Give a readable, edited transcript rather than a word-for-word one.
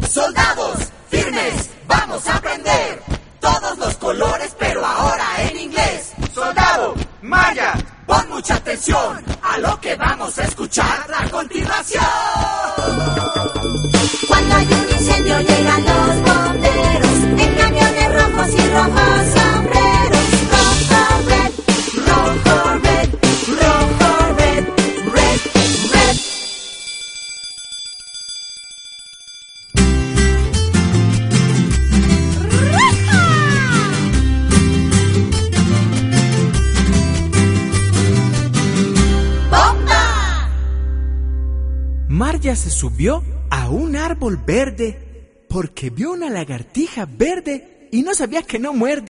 Soldados, firmes, vamos a aprender todos los colores, pero ahora en inglés. Soldado, Maya, pon mucha atención a lo que vamos a escuchar a continuación. Cuando hay un incendio llegan los bomberos en camiones rojos y rojos sombreros. Rojo, red, rojo, red, rojo, red, red, red. ¡Bomba! Marya se subió a un árbol verde porque vio una lagartija verde y no sabía que no muerde.